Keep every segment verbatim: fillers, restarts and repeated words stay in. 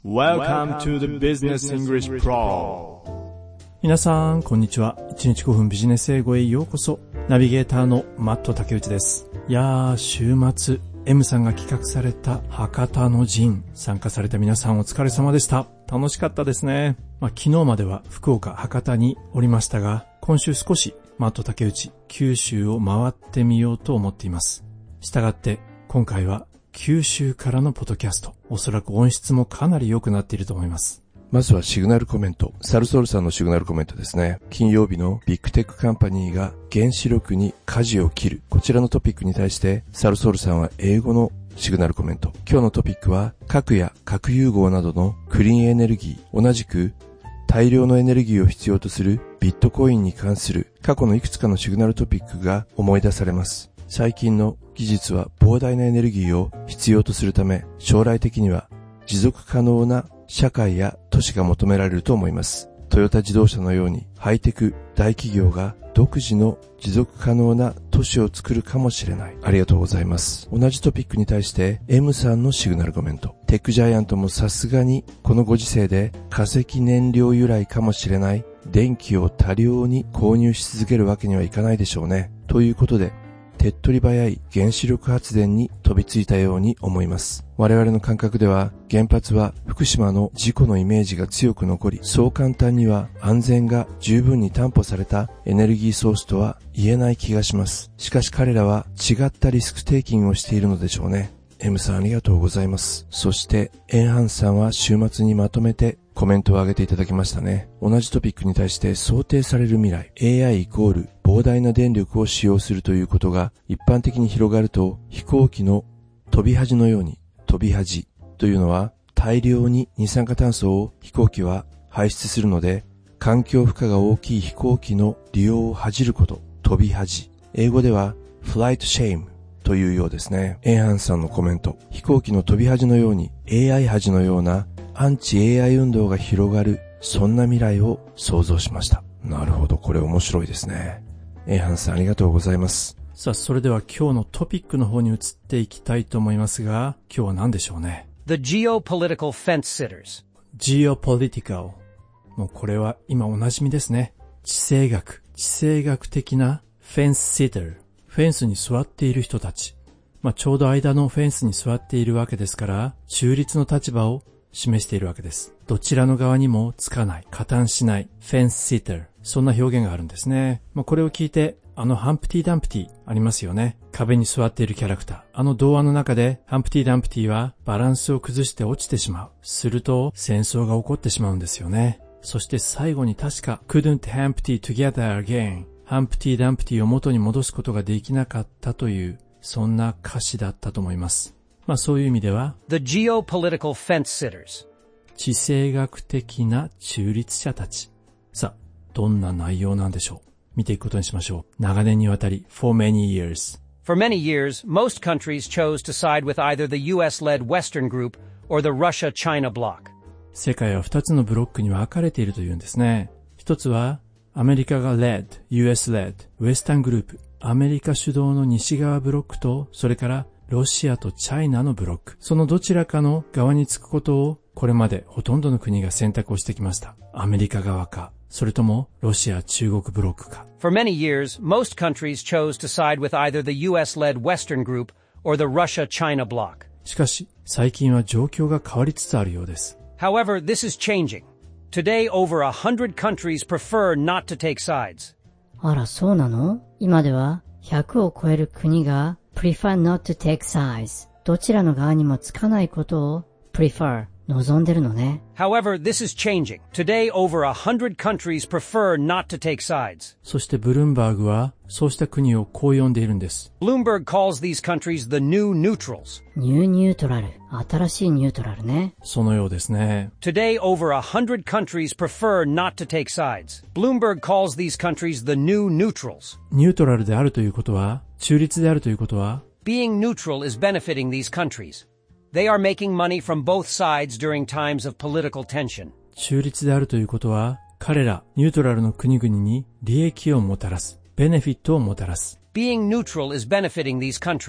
Welcome to the Business English Pro。 皆さんこんにちは。いちにちごふんビジネス英語へようこそ。ナビゲーターのマット竹内です。いやー、週末 M さんが企画された博多の陣、参加された皆さんお疲れ様でした。楽しかったですね。まあ、昨日までは福岡博多におりましたが、今週少しマット竹内九州を回ってみようと思っています。したがって今回は九州からのポッドキャスト、おそらく音質もかなり良くなっていると思います。 まずはシグナルコメント。サルソールさんのシグナルコメントですね。金曜日のビッグテックカンパニーが原子力に舵を切る。こちらのトピックに対してサルソールさんは英語のシグナルコメント。今日のトピックは核や核融合などのクリーンエネルギー、同じく大量のエネルギーを必要とするビットコインに関する過去のいくつかのシグナルトピックが思い出されます。最近の技術は膨大なエネルギーを必要とするため、将来的には持続可能な社会や都市が求められると思います。トヨタ自動車のようにハイテク大企業が独自の持続可能な都市を作るかもしれない。ありがとうございます。同じトピックに対して M さんのシグナルコメント。テックジャイアントもさすがにこのご時世で化石燃料由来かもしれない電気を多量に購入し続けるわけにはいかないでしょうね。ということで、手っ取り早い原子力発電に飛びついたように思います。我々の感覚では原発は福島の事故のイメージが強く残り、そう簡単には安全が十分に担保されたエネルギーソースとは言えない気がします。しかし彼らは違ったリスクテイキングをしているのでしょうね。M さんありがとうございます。そしてエンハンさんは週末にまとめてコメントを上げていただきましたね。同じトピックに対して想定される未来 エーアイ イコール膨大な電力を使用するということが一般的に広がると、飛行機の飛び恥のように、飛び恥というのは大量に二酸化炭素を飛行機は排出するので、環境負荷が大きい飛行機の利用を恥じること、飛び恥。英語では flight shame というようですね。エンハンさんのコメント。飛行機の飛び恥のように エーアイ 恥のようなアンチ エーアイ 運動が広がる、そんな未来を想像しました。なるほど、これ面白いですね。エンハンさんありがとうございます。 さあ、それでは今日のトピックの方に移っていきたいと思いますが、今日は何でしょうね。 The geopolitical fence sitters. Geopolitical。もうこれは今おなじみですね。地政学、地政学的なフェンスシッター。フェンスに座っている人たち。まあ、ちょうど間のフェンスに座っているわけですから、中立の立場を示しているわけです。どちらの側にもつかない、加担しない、フェンスシッター。そんな表現があるんですね。まあ、これを聞いて、あのハンプティ・ダンプティありますよね。壁に座っているキャラクター。あの童話の中でハンプティ・ダンプティはバランスを崩して落ちてしまう。すると戦争が起こってしまうんですよね。そして最後に確か couldn't Humpty together again。ハンプティ・ダンプティを元に戻すことができなかったという、そんな歌詞だったと思います。まあそういう意味では The geopolitical fence sitters。 地政学的な中立者たち。さあ、どんな内容なんでしょう。見ていくことにしましょう。長年にわたり for many years. For many years, most countries chose to side with either the U S-led Western group or the Russia-China bloc. 世界は二つのブロックに分かれているというんですね。一つはアメリカが led, ユーエス led, ウエスタングループ。アメリカ主導の西側ブロックと、それからロシアとチャイナのブロック。そのどちらかの側につくことをこれまでほとんどの国が選択をしてきました。アメリカ側か、それともロシア中国ブロックか。 For many years, most countries chose to side with either the U S-led Western group or the Russia-China bloc. しかし、最近は状況が変わりつつあるようです。 However, this is changing. Today, over a hundred countries prefer not to take sides. あら、そうなの？今ではひゃくを超える国が prefer not to take sides。どちらの側にもつかないことを prefer。望んでるのね。 However, this is changing. Today, over a hundred countries prefer not to take sides. そしてブルームバーグはそうした国をこう呼んでいるんです。 Bloomberg calls these countries the new neutrals. ニューニュートラル。新しいニュートラルね。 そのようですね。 Today, over a hundred countries prefer not to take sides. Bloomberg calls these countries the new neutrals. ニュートラルであるということは、中立であるということは、 Being neutral is benefiting these countries.They are making money from both sides during times of political tension. 中立であるということは、彼らニュートラルの国々に利益をもたらす、ベネフィットをもたらす。 Being neutral is benefiting these countries.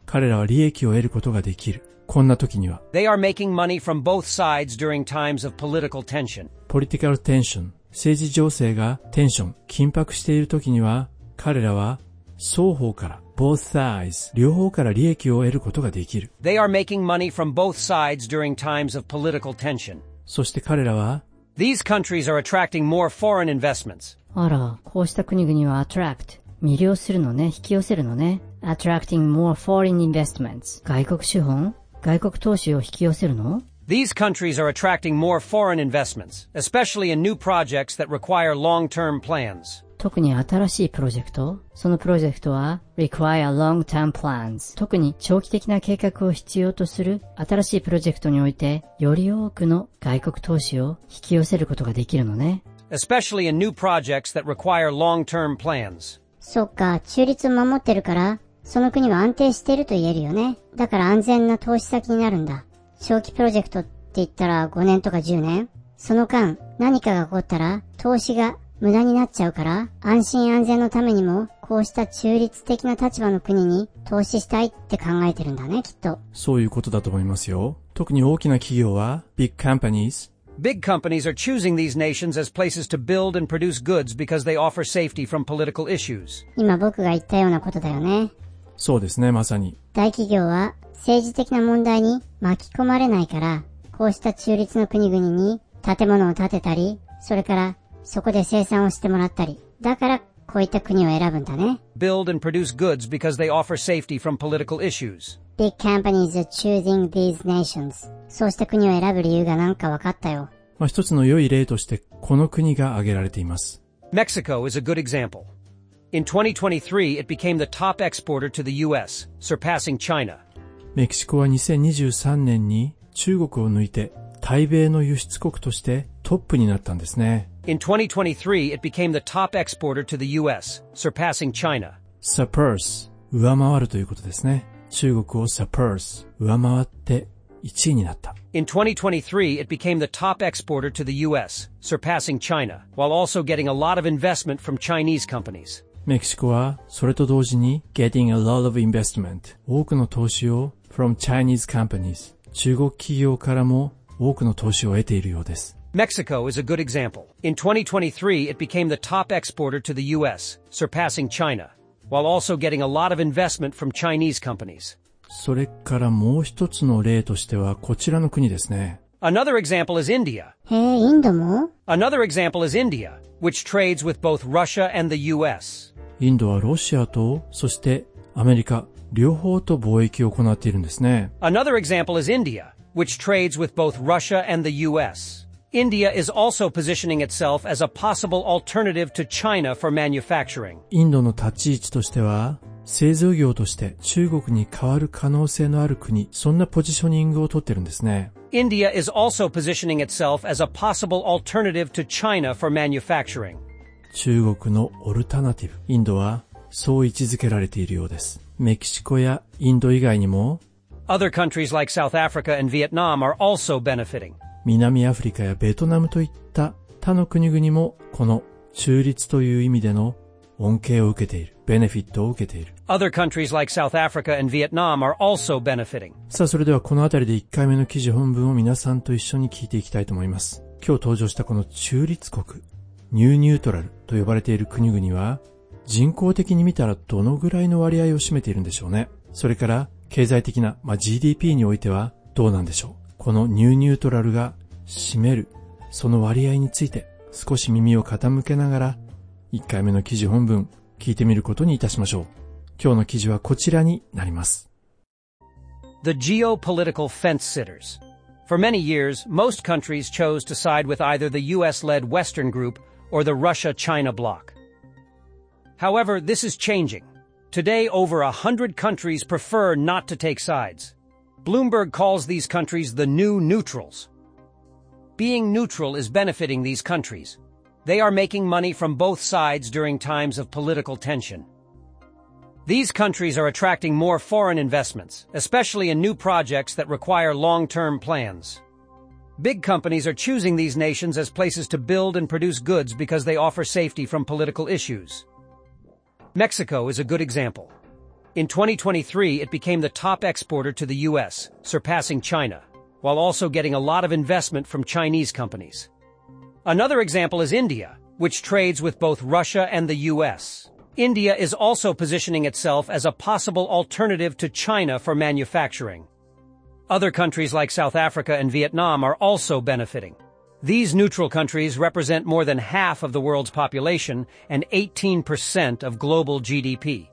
彼らは利益を得ることができる。こんな時には、 They are making money from both sides during times of political tension. political tension、政治情勢がテンション、緊迫している時には、彼らは双方から、both sides、両方から利益を得ることができる。 They are making money from both sides during times of political tension. そして彼らは、 These countries are attracting more foreign investments. あら、こうした国々は attract、魅了するのね、引き寄せるのね。attracting more foreign investments。外国資本、外国投資を引き寄せるの？ These countries are attracting more foreign investments, especially in new projects that require long-term plans. 特に新しいプロジェクト、そのプロジェクトは require long-term plans。特に長期的な計画を必要とする新しいプロジェクトにおいて、より多くの外国投資を引き寄せることができるのね。 Especially in new projects that require long-term plans. そっか、中立を守ってるから、その国は安定していると言えるよね。だから安全な投資先になるんだ。長期プロジェクトって言ったらごねんとかじゅうねん。その間、何かが起こったら、投資が無駄になっちゃうから、安心安全のためにも、こうした中立的な立場の国に投資したいって考えてるんだね、きっと。 そういうことだと思いますよ。特に大きな企業は、big companies。Big companies are choosing these nations as places to build and produce goods because they offer safety from political issues. 今僕が言ったようなことだよね。 そうですね、まさに。 大企業は政治的な問題に巻き込まれないから、こうした中立の国々に建物を建てたり、それからそこで生産をしてもらったり。だからこういった国を選ぶんだね。 Build and produce goods because they offer safety from political issues. Big companies are choosing these nations. そうした国を選ぶ理由がなんか分かったよ。 まあ、一つの良い例としてこの国が挙げられています。 Mexico is a good example. In twenty twenty-three, it became the top exporter to the U S, surpassing China. メキシコはにせんにじゅうさんねんに中国を抜いて対米の輸出国としてトップになったんですね。 In twenty twenty-three, it became the top exporter to the U S, surpassing China. Surpass、上回るということですね。中国を surpass、上回っていちいになった。 In twenty twenty-three, it became the top exporter to the U S, surpassing China, while also getting a lot of investment from Chinese companies. メキシコはそれと同時に getting a lot of investment、多くの投資を from Chinese companies、中国企業からも多くの投資を得ているようです。 Mexico is a good example. In twenty twenty-three, it became the top exporter to the U S, surpassing China, while also getting a lot of investment from Chinese companies. それからもう一つの例としてはこちらの国ですね。 Another example is India. へえ、インドも？ Another example is India, which trades with both Russia and the U S. インドはロシアと、そしてアメリカ、両方と貿易を行っているんですね。 Another example is India, which trades with both Russia and the U S. India is also positioning itself as a possible alternative to China for manufacturing. インドの立ち位置としては、製造業として中国に代わる可能性のある国、そんなポジショニングを取ってるんですね。 India is also positioning itself as a possible alternative to China for manufacturing. 中国のオルタナティブ。インドはそう位置づけられているようです。メキシコやインド以外にも、 Other countries like South Africa and Vietnam are also benefiting. 南アフリカやベトナムといった他の国々もこの中立という意味での恩恵を受けている。ベネフィットを受けている。 Other countries like South Africa and Vietnam are also benefiting. さあ、それではこのあたりでいっかいめの記事本文を皆さんと一緒に聞いていきたいと思います。今日登場したこの中立国、ニューニュートラルと呼ばれている国々は、人口的に見たらどのぐらいの割合を占めているんでしょうね。それから経済的な、まあ、ジーディーピー においてはどうなんでしょう。このニューニュートラルが占めるその割合について少し耳を傾けながらいっかいめの記事本文聞いてみることにいたしましょう。今日の記事はこちらになります。 The geopolitical fence-sitters. For many years, most countries chose to side with either the U S-led Western group or the Russia-China bloc. However, this is changing. Today, over a hundred countries prefer not to take sides. Bloomberg calls these countries the new neutrals. Being neutral is benefiting these countries. They are making money from both sides during times of political tension. These countries are attracting more foreign investments, especially in new projects that require long-term plans. Big companies are choosing these nations as places to build and produce goods because they offer safety from political issues. Mexico is a good example. In twenty twenty-three, it became the top exporter to the U S, surpassing China, while also getting a lot of investment from Chinese companies. Another example is India, which trades with both Russia and the U S. India is also positioning itself as a possible alternative to China for manufacturing. Other countries like South Africa and Vietnam are also benefiting. These neutral countries represent more than half of the world's population and eighteen percent of global G D P.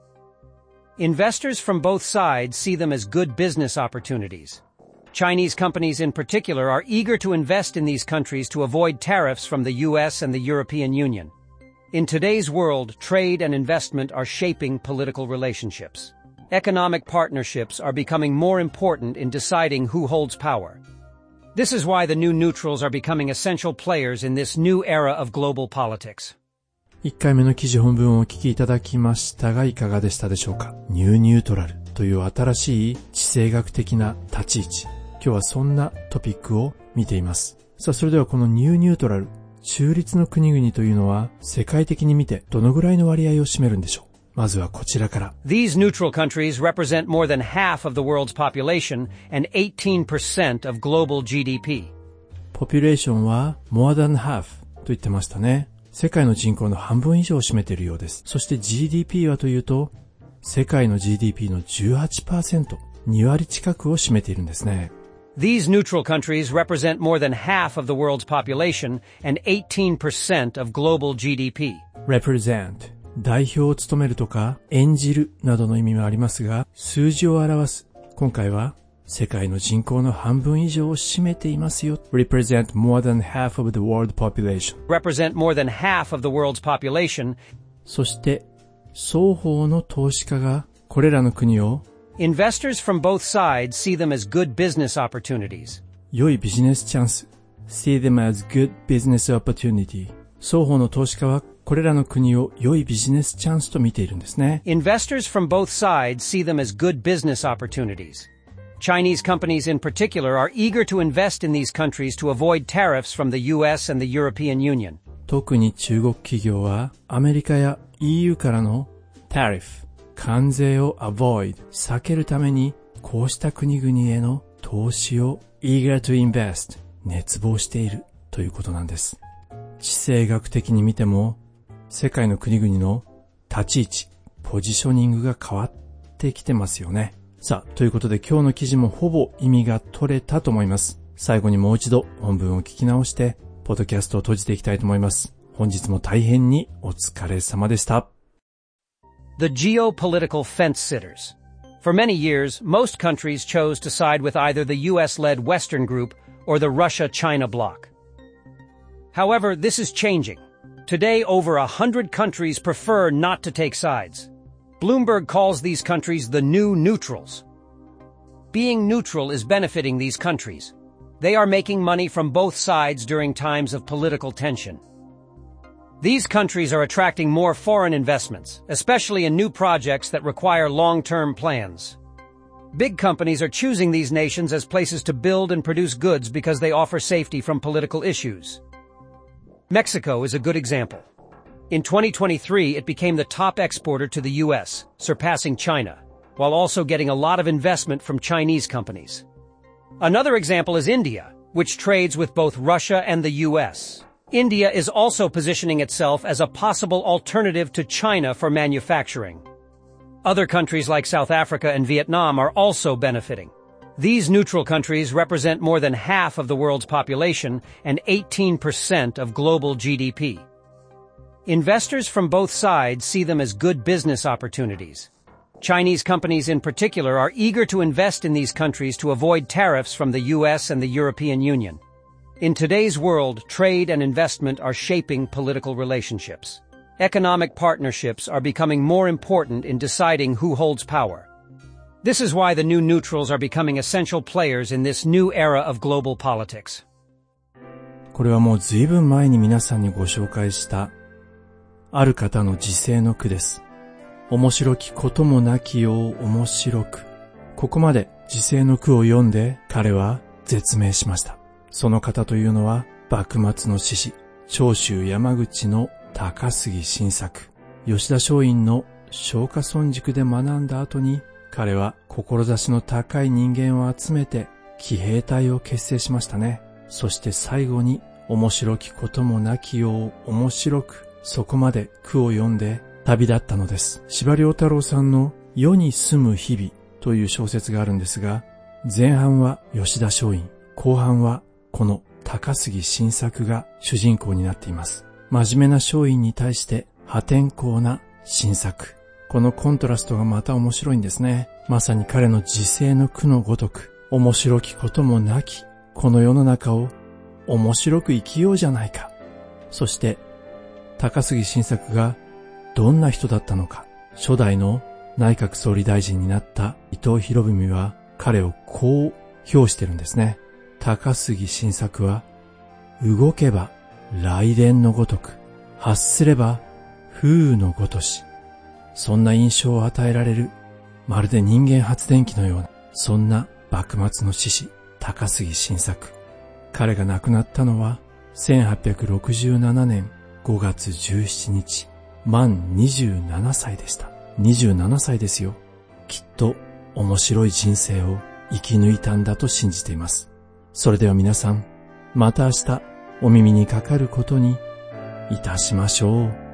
Investors from both sides see them as good business opportunities. Chinese companies in particular are eager to invest in these countries to avoid tariffs from the U S and the European Union. In today's world, trade and investment are shaping political relationships. Economic partnerships are becoming more important in deciding who holds power. This is why the new neutrals are becoming essential players in this new era of global politics. いっかいめの記事本文をお聞きいただきましたがいかがでしたでしょうか。ニューニュートラルという新しい地政学的な立ち位置。今日はそんなトピックを見ています。さあ、それではこのニューニュートラル、中立の国々というのは世界的に見てどのぐらいの割合を占めるんでしょう。まずはこちらから。 These neutral countries represent more than half of the world's population and eighteen percent of global G D P. ポピュレーションは more than half と言ってましたね。世界の人口の半分以上を占めているようです。そして ジーディーピー はというと、世界の ジーディーピー の じゅうはちパーセント、に割近くを占めているんですね。 These neutral countries represent more than half of the world's population and eighteen percent of global G D P. represent 代表を務めるとか演じるなどの意味もありますが、数字を表す。今回は世界の人口の半分以上を占めていますよ。represent more than half of the world population. represent more than half of the world's population. そして双方の投資家がこれらの国を Investors from both sides see them as good business opportunities. 良いビジネスチャンス see them as good business opportunity. 双方の投資家はこれらの国を良いビジネスチャンスと見ているんですね。 Investors from both sides see them as good business opportunities. Chinese companies in particular are eager to invest in these countries to avoid tariffs from the U S and the European Union. 特に中国企業はアメリカや イーユー からの tariff 関税を avoid 避けるためにこうした国々への投資を eager to invest 熱望しているということなんです。地政学的に見ても世界の国々の立ち位置、ポジショニングが変わってきてますよね。さあ、ということで今日の記事もほぼ意味が取れたと思います。最後にもう一度本文を聞き直してポッドキャストを閉じていきたいと思います。本日も大変にお疲れ様でした。 The geopolitical fence-sitters. For many years, most countries chose to side with either the U S-led Western group or the Russia-China bloc. However, this is changing. Today, over a hundred countries prefer not to take sides. Bloomberg calls these countries the new neutrals. Being neutral is benefiting these countries. They are making money from both sides during times of political tension. These countries are attracting more foreign investments, especially in new projects that require long-term plans. Big companies are choosing these nations as places to build and produce goods because they offer safety from political issues. Mexico is a good example. In twenty twenty-three, it became the top exporter to the U S, surpassing China, while also getting a lot of investment from Chinese companies. Another example is India, which trades with both Russia and the U S. India is also positioning itself as a possible alternative to China for manufacturing. Other countries like South Africa and Vietnam are also benefiting. These neutral countries represent more than half of the world's population and eighteen percent of global G D P. Investors from both sides see them as good business opportunities. Chinese companies in particular are eager to invest in these countries to avoid tariffs from the U S and the European Union. In today's world, trade and investment are shaping political relationships. Economic partnerships are becoming more important in deciding who holds power. This is why the new neutrals are becoming essential players in this new era of global politics. これはもう随分前に皆さんにご紹介したある方の時世の句です。面白きこともなきよう面白く。ここまで時世の句を読んで彼は絶命しました。その方というのは幕末の志士、長州山口の高杉晋作、吉田松陰の松下村塾で学んだ後に、彼は志の高い人間を集めて騎兵隊を結成しましたね。そして最後に面白きこともなきよう面白く、そこまで句を読んで旅立ったのです。司馬遼太郎さんの世に住む日々という小説があるんですが、前半は吉田松陰、後半はこの高杉晋作が主人公になっています。真面目な松陰に対して破天荒な晋作。このコントラストがまた面白いんですね。まさに彼の自世の句のごとく、面白きこともなき、この世の中を面白く生きようじゃないか。そして、高杉晋作がどんな人だったのか。初代の内閣総理大臣になった伊藤博文は彼をこう評してるんですね。高杉晋作は、動けば雷電のごとく、発すれば風雨のごとし、そんな印象を与えられる、まるで人間発電機のような、そんな幕末の志士、高杉晋作。彼が亡くなったのは、せんはっぴゃくろくじゅうななねんごがつじゅうしちにち、満にじゅうななさいでした。にじゅうななさいですよ。きっと面白い人生を生き抜いたんだと信じています。それでは皆さん、また明日お耳にかかることにいたしましょう。